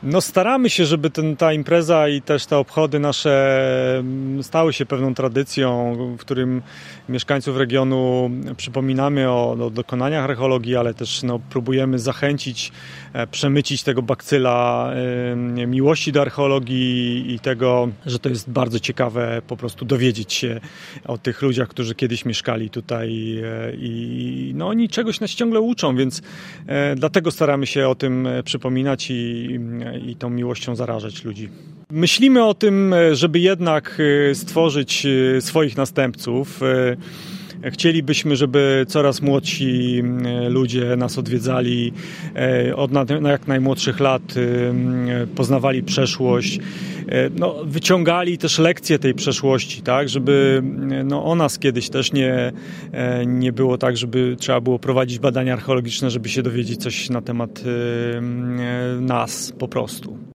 No staramy się, żeby ta impreza i też te obchody nasze stały się pewną tradycją, w którym mieszkańców regionu przypominamy o dokonaniach archeologii, ale też próbujemy zachęcić, przemycić tego bakcyla miłości do archeologii i tego, że to jest bardzo ciekawe po prostu dowiedzieć się o tych ludziach, którzy kiedyś mieszkali tutaj i oni czegoś nas ciągle uczą, więc dlatego staramy się o tym przypominać i tą miłością zarażać ludzi. Myślimy o tym, żeby jednak stworzyć swoich następców. Chcielibyśmy, żeby coraz młodsi ludzie nas odwiedzali, od jak najmłodszych lat poznawali przeszłość, wyciągali też lekcje tej przeszłości, tak, żeby o nas kiedyś też nie było tak, żeby trzeba było prowadzić badania archeologiczne, żeby się dowiedzieć coś na temat nas po prostu.